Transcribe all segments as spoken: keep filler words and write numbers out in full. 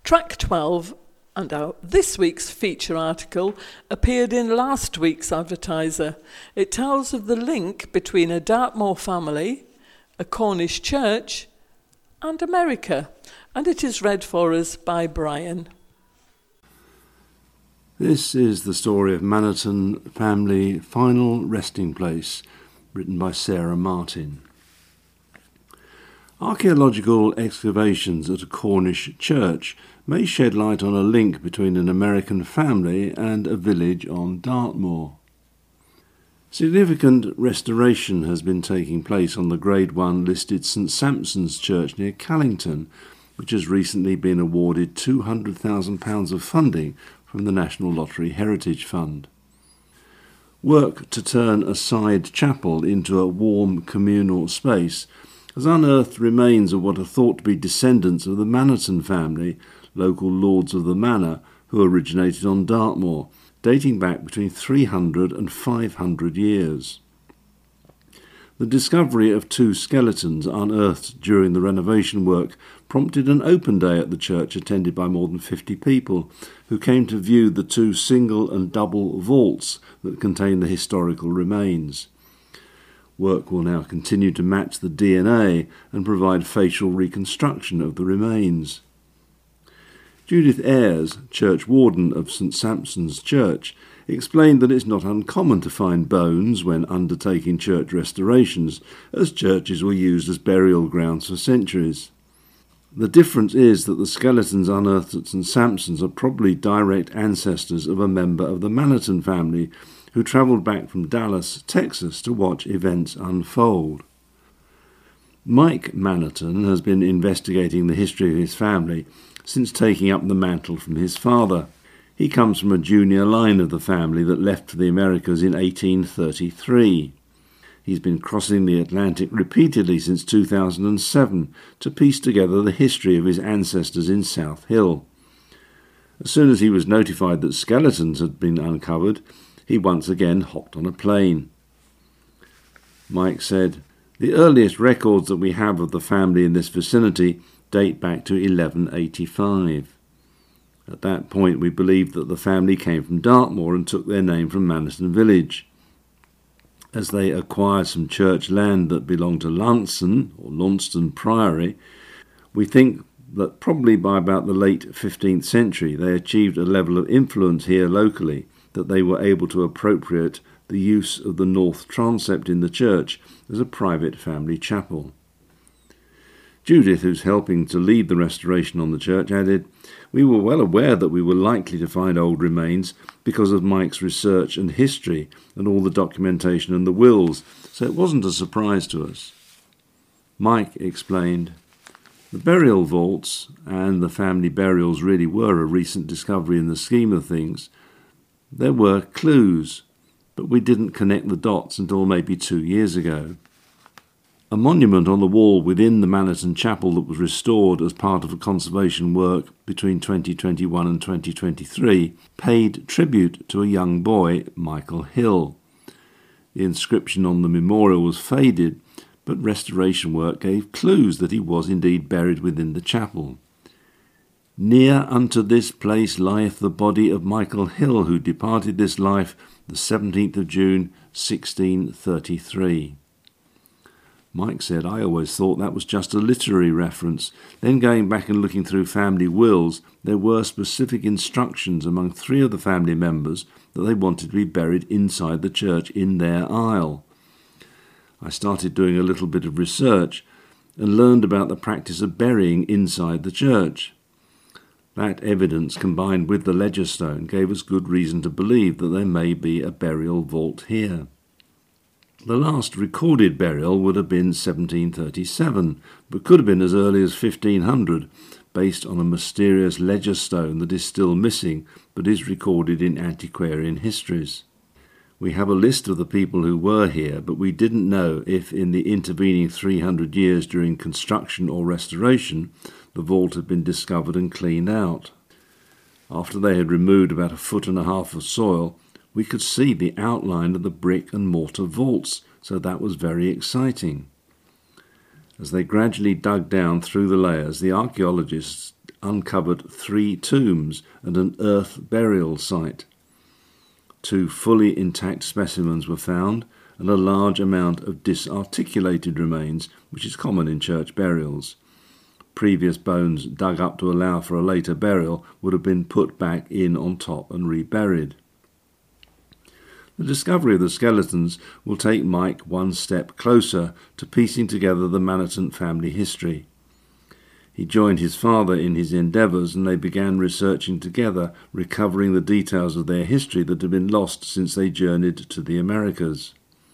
Track twelve and our this week's feature article appeared in last week's Advertiser. It tells of the link between a Dartmoor family, a Cornish church, and America, and it is read for us by Brian. This is the story of Mannerton Family Final Resting Place, written by Sarah Martin. Archaeological excavations at a Cornish church may shed light on a link between an American family and a village on Dartmoor. Significant restoration has been taking place on the Grade one listed St Sampson's Church near Callington, which has recently been awarded two hundred thousand pounds of funding from the National Lottery Heritage Fund. Work to turn a side chapel into a warm communal space has unearthed remains of what are thought to be descendants of the Mannerton family, local lords of the manor, who originated on Dartmoor, dating back between three hundred and five hundred years. The discovery of two skeletons unearthed during the renovation work prompted an open day at the church attended by more than fifty people, who came to view the two single and double vaults that contain the historical remains. Work will now continue to match the D N A and provide facial reconstruction of the remains. Judith Ayres, church warden of St Sampson's Church, explained that it's not uncommon to find bones when undertaking church restorations, as churches were used as burial grounds for centuries. The difference is that the skeletons unearthed at St Sampson's are probably direct ancestors of a member of the Mannerton family who travelled back from Dallas, Texas to watch events unfold. Mike Mannerton has been investigating the history of his family since taking up the mantle from his father. He comes from a junior line of the family that left for the Americas in eighteen thirty-three. He's been crossing the Atlantic repeatedly since two thousand seven to piece together the history of his ancestors in South Hill. As soon as he was notified that skeletons had been uncovered, he once again hopped on a plane. Mike said, "The earliest records that we have of the family in this vicinity date back to eleven eighty-five. At that point we believed that the family came from Dartmoor and took their name from Mannerton village. As they acquired some church land that belonged to Launceston or Launceston Priory, we think that probably by about the late fifteenth century they achieved a level of influence here locally that they were able to appropriate the use of the north transept in the church as a private family chapel." Judith, who's helping to lead the restoration on the church, added, "We were well aware that we were likely to find old remains because of Mike's research and history and all the documentation and the wills, so it wasn't a surprise to us." Mike explained, "The burial vaults and the family burials really were a recent discovery in the scheme of things. There were clues, but we didn't connect the dots until maybe two years ago." A monument on the wall within the Mannerton Chapel that was restored as part of a conservation work between twenty twenty-one and twenty twenty-three paid tribute to a young boy, Michael Hill. The inscription on the memorial was faded, but restoration work gave clues that he was indeed buried within the chapel. "Near unto this place lieth the body of Michael Hill, who departed this life the seventeenth of June, sixteen thirty-three. Mike said, "I always thought that was just a literary reference. Then going back and looking through family wills, there were specific instructions among three of the family members that they wanted to be buried inside the church in their aisle. I started doing a little bit of research and learned about the practice of burying inside the church. That evidence, combined with the ledger stone, gave us good reason to believe that there may be a burial vault here. The last recorded burial would have been seventeen thirty-seven, but could have been as early as fifteen hundred, based on a mysterious ledger stone that is still missing, but is recorded in antiquarian histories. We have a list of the people who were here, but we didn't know if in the intervening three hundred years during construction or restoration, the vault had been discovered and cleaned out. After they had removed about a foot and a half of soil, we could see the outline of the brick and mortar vaults, so that was very exciting. As they gradually dug down through the layers, the archaeologists uncovered three tombs and an earth burial site. Two fully intact specimens were found, and a large amount of disarticulated remains, which is common in church burials. Previous bones dug up to allow for a later burial would have been put back in on top and reburied. The discovery of the skeletons will take Mike one step closer to piecing together the Manetton family history. He joined his father in his endeavours, and they began researching together, recovering the details of their history that had been lost since they journeyed to the Americas.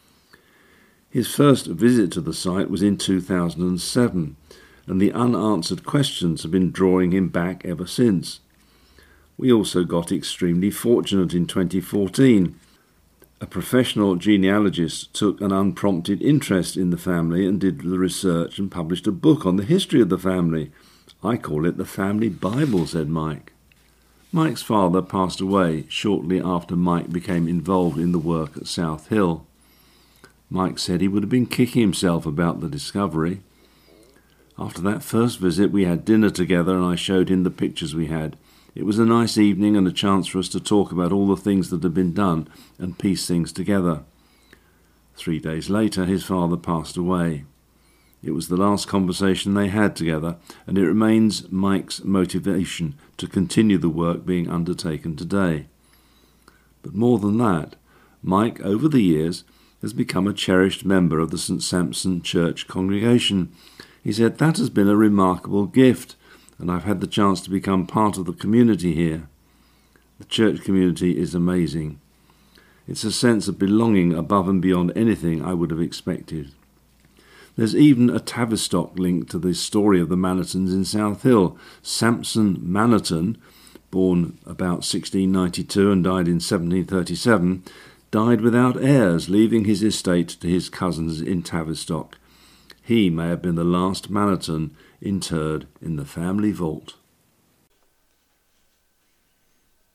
His first visit to the site was in two thousand seven, and the unanswered questions have been drawing him back ever since. We also got extremely fortunate in twenty fourteen. A professional genealogist took an unprompted interest in the family and did the research and published a book on the history of the family. I call it the Family Bible, said Mike. Mike's father passed away shortly after Mike became involved in the work at South Hill. Mike said he would have been kicking himself about the discovery. After that first visit, we had dinner together and I showed him the pictures we had. It was a nice evening and a chance for us to talk about all the things that had been done and piece things together. Three days later, his father passed away. It was the last conversation they had together, and it remains Mike's motivation to continue the work being undertaken today. But more than that, Mike, over the years, has become a cherished member of the St Sampson Church congregation. He said, "That has been a remarkable gift, and I've had the chance to become part of the community here. The church community is amazing. It's a sense of belonging above and beyond anything I would have expected." There's even a Tavistock link to the story of the Manettons in South Hill. Sampson Manetton, born about sixteen ninety-two and died in seventeen thirty-seven, died without heirs, leaving his estate to his cousins in Tavistock. He may have been the last Manetton interred in the family vault.